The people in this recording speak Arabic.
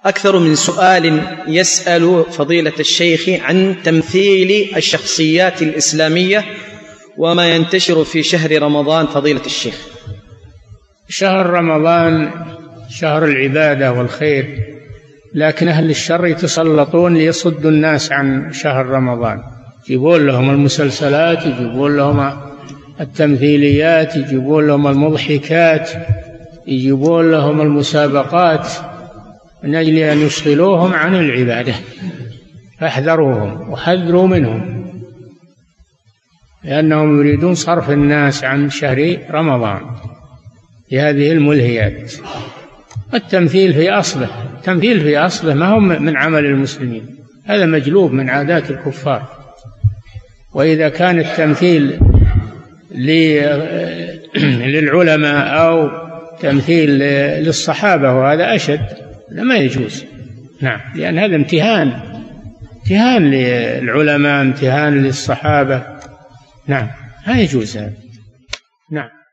أكثر من سؤال يسأل فضيلة الشيخ عن تمثيل الشخصيات الإسلامية وما ينتشر في شهر رمضان فضيلة الشيخ. شهر رمضان شهر العبادة والخير، لكن أهل الشر يتسلطون ليصدوا الناس عن شهر رمضان، يجيبون لهم المسلسلات، يجيبون لهم التمثيليات، يجيبون لهم المضحكات، يجيبون لهم المسابقات من أجل أن يشغلوهم عن العبادة. فاحذروهم وحذروا منهم، لأنهم يريدون صرف الناس عن شهر رمضان بهذه الملهيات. التمثيل في أصله ما هو من عمل المسلمين، هذا مجلوب من عادات الكفار. وإذا كان التمثيل للعلماء أو تمثيل للصحابة وهذا أشد، ما يجوز. نعم، لأن هذا امتهان للعلماء، امتهان للصحابة. نعم، لا يجوز هذا. نعم.